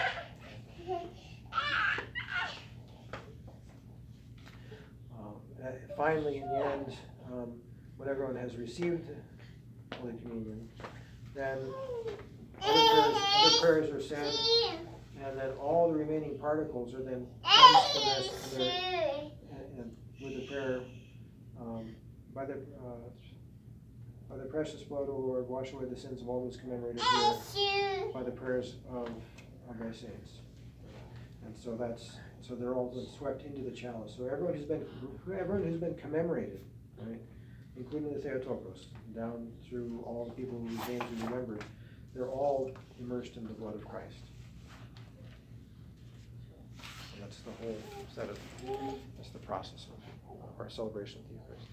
Finally, in the end, when everyone has received Holy Communion, then other prayers are said, and then all the remaining particles are then cleansed from this, and with the prayer, by the precious blood, O Lord, wash away the sins of all those commemorated here, by the prayers of thy saints. And so they're all been swept into the chalice. So everyone who's been commemorated, right, including the Theotokos, down through all the people whose names we remembered, they're all immersed in the blood of Christ. And that's the whole set of, that's the process of our celebration of the Eucharist.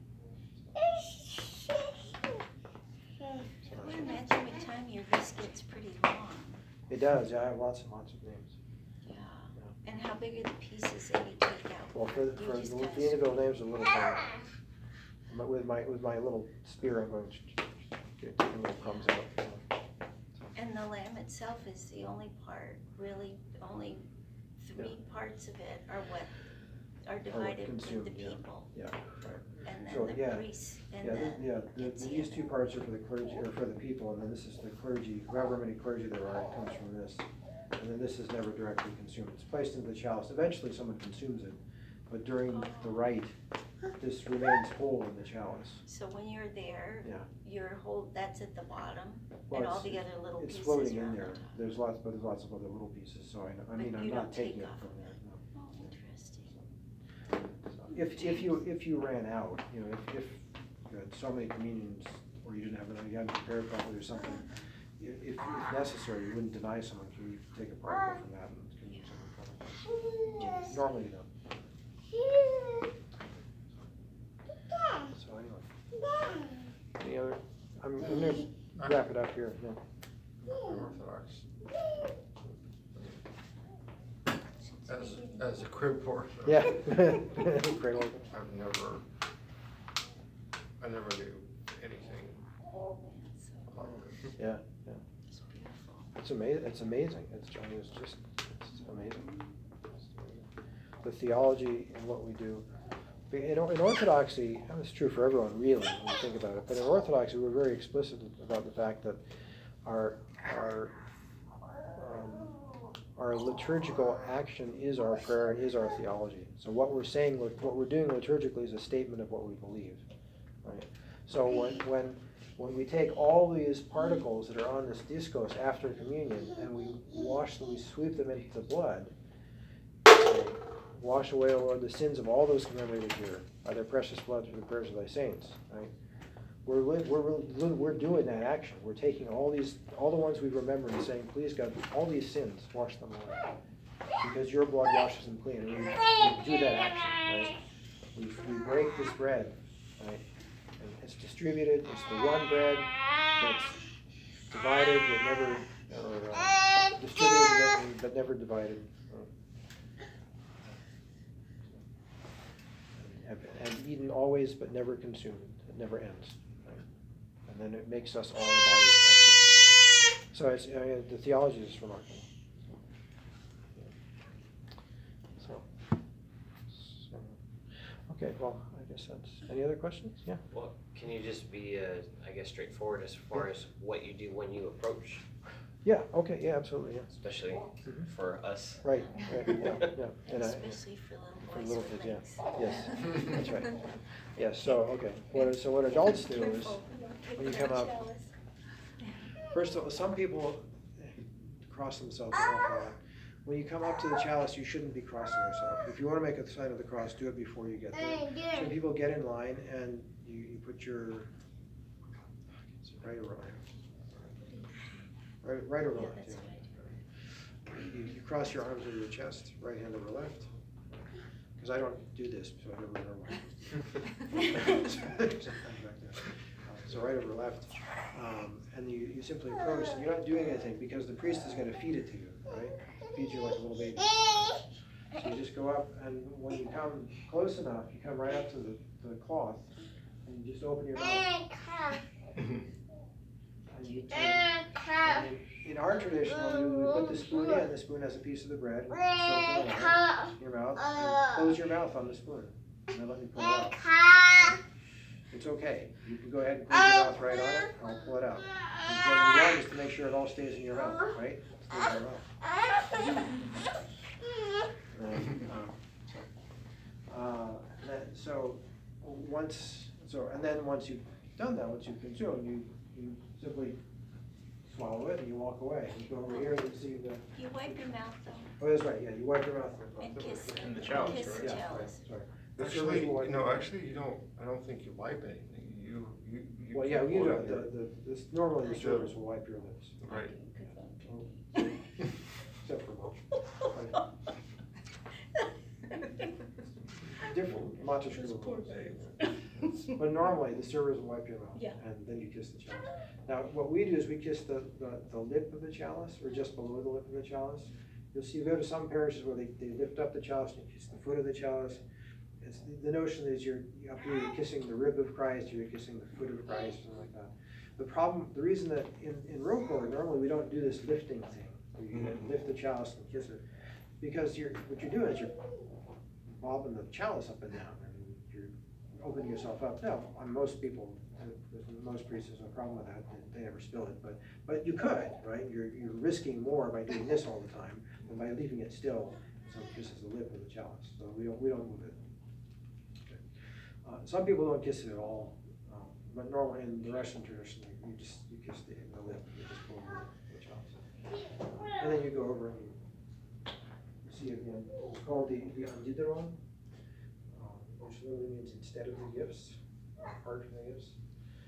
I would imagine with time your list gets pretty long. It does, yeah, I have lots and lots of names. Yeah. And how big are the pieces that you take out? Well, for You the just individual names are a little tiny. With my little spear, I'm going to get taking little crumbs out. And the lamb itself is the only part, really, only 3 parts of it are what are divided with consumed, the yeah. people. Yeah, right. And So, then the yeah. priests and These 2 parts are for the clergy, or for the people, and then this is the clergy, however many clergy there are, it comes from this. And then this is never directly consumed. It's placed into the chalice. Eventually someone consumes it, but during the rite, this remains whole in the chalice. So when you're there, Yeah. that's at the bottom, Well, and all it's- the other little It's pieces floating are in on there. the top. There's lots of other little pieces, so I'm you not don't taking take it off from of there, no. Oh, interesting. If you ran out, you know, if you had so many communions, or you didn't have enough, you hadn't prepared properly or something, if necessary, you wouldn't deny someone, so you take a particle from that and consume something from it. Normally you don't. So anyway. Any other, I'm gonna wrap it up here, yeah. Orthodox. As a crib porter. Yeah. Great organ. I never knew anything about it. Yeah, It's beautiful. it's amazing, it's amazing, it's amazing. The theology and what we do. In Orthodoxy, and it's true for everyone really, when you think about it, but in Orthodoxy, we're very explicit about the fact that our liturgical action is our prayer and is our theology. So what we're saying, what we're doing liturgically is a statement of what we believe, right? So when we take all these particles that are on this discos after communion and we wash them, we sweep them into the blood, wash away, O Lord, the sins of all those commemorated here by their precious blood through the prayers of thy saints, right? We're doing that action. We're taking all the ones we remember and saying, please God, all these sins, wash them away. Because your blood washes them clean. And we do that action, right? We break this bread, right? And it's distributed. It's the one bread that's divided but never, or distributed but never divided. And eaten always but never consumed. It never ends. And then it makes us all the body of Christ. So it's, the theology is remarkable. So, okay, well, I guess that's, any other questions? Yeah. Well, can you just be, I guess, straightforward as far as what you do when you approach, Yeah, okay, yeah, absolutely, yeah. especially for us? Right, yeah. And Especially for little boys with kids, legs. Yes, that's right. Yes, so, okay, what adults do is, when you come up, first of all, some people cross themselves an awful lot. When you come up to the chalice, you shouldn't be crossing yourself. If you want to make a sign of the cross, do it before you get there. So people get in line and you put your, right around. Right around, Yeah, that's yeah. what you cross your arms over your chest, right hand over left. Because I don't do this, so I never know. So right over left, and you simply approach, and you're not doing anything because the priest is going to feed it to you, right? Feed you like a little baby. So you just go up, and when you come close enough, you come right up to the cloth, and you just open your mouth. And you turn. In our tradition, we put the spoon in. The spoon has a piece of the bread. Soak it in your mouth. And close your mouth on the spoon, and then let me pull it out. It's okay. You can go ahead and close your mouth right on it. I'll pull it out. And what you want is to make sure it all stays in your mouth, right? Stays in your mouth. And then once you've done that, once you've consumed, you simply swallow it and you walk away. You go over here and you see the. You wipe your mouth though. Oh, that's right. Yeah, you wipe your mouth. And kiss In the chalice, kiss right? the Yeah, chalice. right. Sorry. Actually, actually, you don't, I don't think you wipe anything. You Well, yeah, keep you holding do. Normally the servers will wipe your lips. it. Right. Except for Moshe. Different, Montezuma rules. But normally the servers will wipe your mouth. Yeah. And then you kiss the chalice. Now, what we do is we kiss the lip of the chalice, or just below the lip of the chalice. You'll see, you go to some parishes where they lift up the chalice and you kiss the foot of the chalice. It's, the notion is you're up here, you're kissing the rib of Christ, or you're kissing the foot of Christ, something like that. The reason that in Rokor, normally we don't do this lifting thing, where you lift the chalice and kiss it, because what you're doing is you're bobbing the chalice up and down, and you're opening yourself up. Now, on most people, most priests, there's no problem with that, they never spill it, but you could, right? You're risking more by doing this all the time than by leaving it still, so it kisses the lip of the chalice, so we don't move it. Okay. Some people don't kiss it at all, but normally in the Russian tradition, you kiss the lip, you just pull the chalice. And then you go over and you see it again. It's called the Andidaron, which literally means instead of the gifts, apart from the gifts.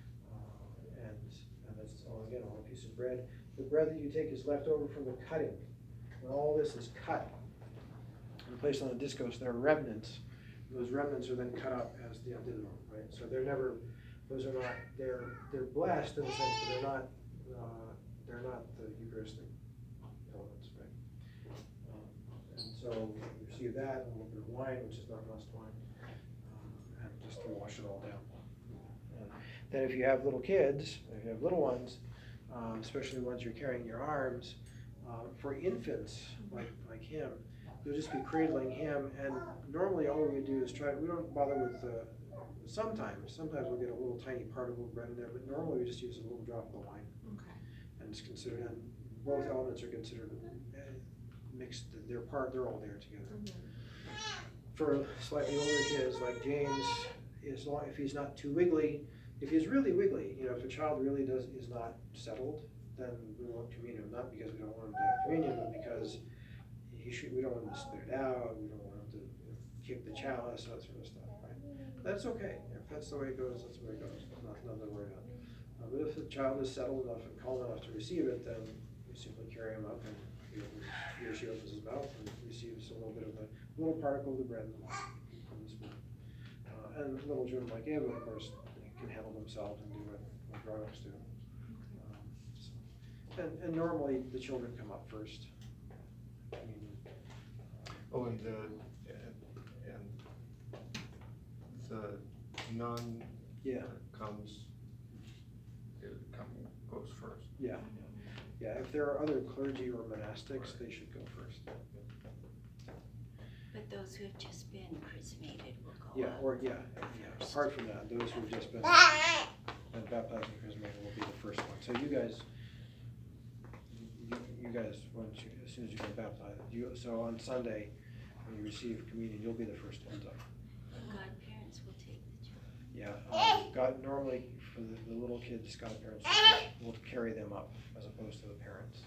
And that's all, again, on a piece of bread. The bread that you take is left over from the cutting. When all this is cut and placed on the discos, there are remnants. Those remnants are then cut up as the Andidaron, right? So they're blessed in the sense that they're not the Eucharistic elements, right? And so you receive that, and a little bit of wine, which is not must wine, and just to wash it all down. And then if you have little kids, if you have little ones, especially ones you're carrying in your arms, for infants like him, you'll just be cradling him, and normally all we do is we don't bother with, sometimes we'll get a little tiny particle of bread in there, but normally we just use a little drop of the wine. Okay. And it's considered, and both elements are considered mixed, they're all there together. For slightly older kids like James, if he's not too wiggly, if he's really wiggly, if a child really is not settled, then we won't communion him, not because we don't want him to have communion, but because we don't want him to spit it out, we don't want him to kick the chalice, that sort of stuff, right? That's okay. If that's the way it goes, that's the way it goes. Nothing to worry about. But if the child is settled enough and calm enough to receive it, then we simply carry him up, and he or she opens his mouth and receives a little bit of the little particle of the bread from the spoon. And little children like Ava, of course, can handle themselves and do what grown-ups do. And normally the children come up first. Oh, and the nun goes first. Yeah. If there are other clergy or monastics, they should go first. But those who have just been chrismated will go up. Apart from that, those who have just been baptized and chrismated will be the first one. So you guys, as soon as you get baptized, so on Sunday when you receive communion, you'll be the first ones up. Godparents will take the children. God normally for the little kids, godparents will carry them up as opposed to the parents.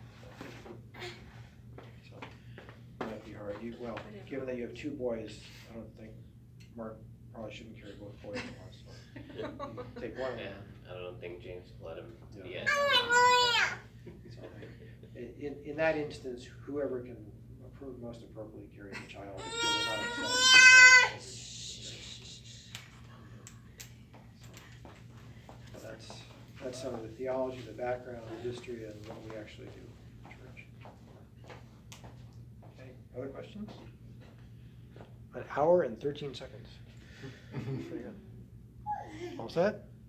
So it might be hard. Given that you have two boys, I don't think Mark probably shouldn't carry both boys at once. So you take one of them. I don't think James will let him yet. in that instance, whoever can approve most appropriately carries the child. If they're not upset. So that's some of the theology, the background, the history, and what we actually do in church. Okay, other questions? An hour and 13 seconds. Pretty good. All set?